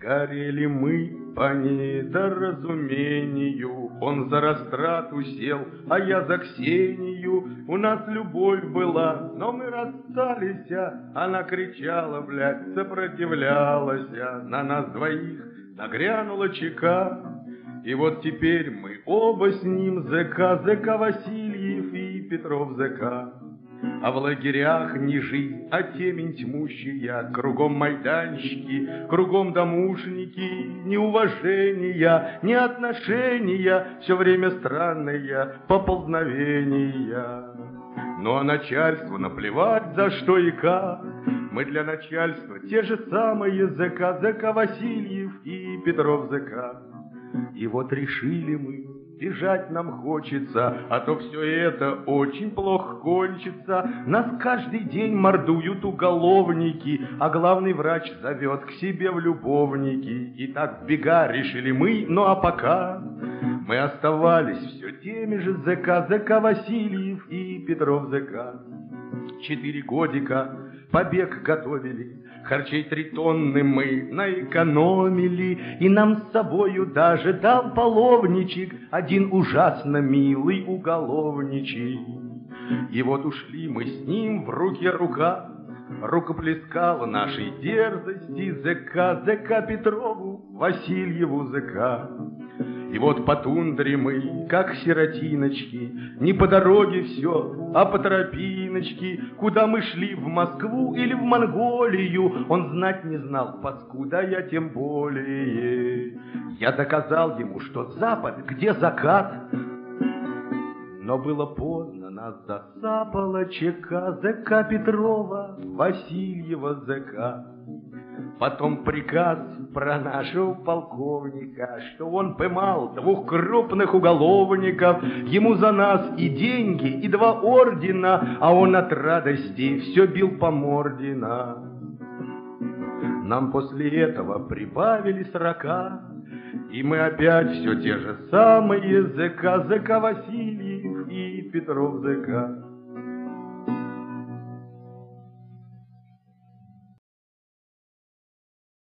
Сгорели мы по недоразумению, он за растрату сел, а я за Ксению. У нас любовь была, но мы расстались, она кричала, блядь, сопротивлялась, на нас двоих нагрянула чека. И вот теперь мы оба с ним ЗК, ЗК Васильев и Петров ЗК. А в лагерях не жизнь, а темень тьмущая, кругом майданчики, кругом домушники, ни уважения, ни отношения, все время странные поползновения. Ну а начальству наплевать за что и как, мы для начальства те же самые ЗК, ЗК Васильев и Петров ЗК. И вот решили мы, бежать нам хочется, а то все это очень плохо кончится. Нас каждый день мордуют уголовники, а главный врач зовет к себе в любовники. И так в бега решили мы, ну а пока мы оставались все теми же ЗК, ЗК Васильев и Петров ЗК. 4 годика побег готовили, харчей 3 тонны мы наэкономили, и нам с собою даже дал половничек один ужасно милый уголовничий. И вот ушли мы с ним в руке рука, рукоплескала нашей дерзости ЗК, ЗК Петрову, Васильеву ЗК. И вот по тундре мы, как сиротиночки, не по дороге все, а по тропиночке, куда мы шли, в Москву или в Монголию, он знать не знал, паскуда я тем более. Я доказал ему, что запад, где закат, но было поздно, нас засапала ЧК, ЗК Петрова, Васильева ЗК. Потом приказ про нашего полковника, что он поймал 2 крупных уголовников, ему за нас и деньги, и 2 ордена, а он от радости все бил по морде нам. Нам после этого прибавили 40, и мы опять все те же самые ЗК, ЗК Васильев и Петров ЗК.